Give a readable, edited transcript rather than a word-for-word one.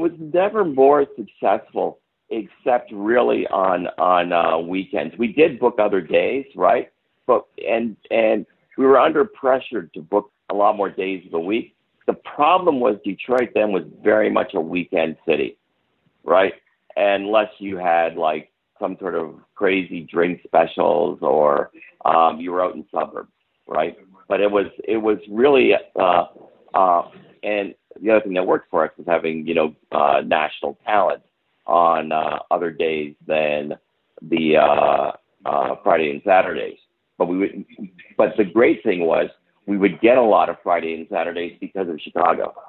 was never more successful, except really on weekends. We did book other days, right? But and we were under pressure to book a lot more days of the week. The problem was Detroit then was very much a weekend city, right? Unless you had like some sort of crazy drink specials or you were out in suburbs, right? But it was really and the other thing that worked for us was having national talent on other days than the Friday and Saturdays. But the great thing was we would get a lot of Friday and Saturdays because of Chicago.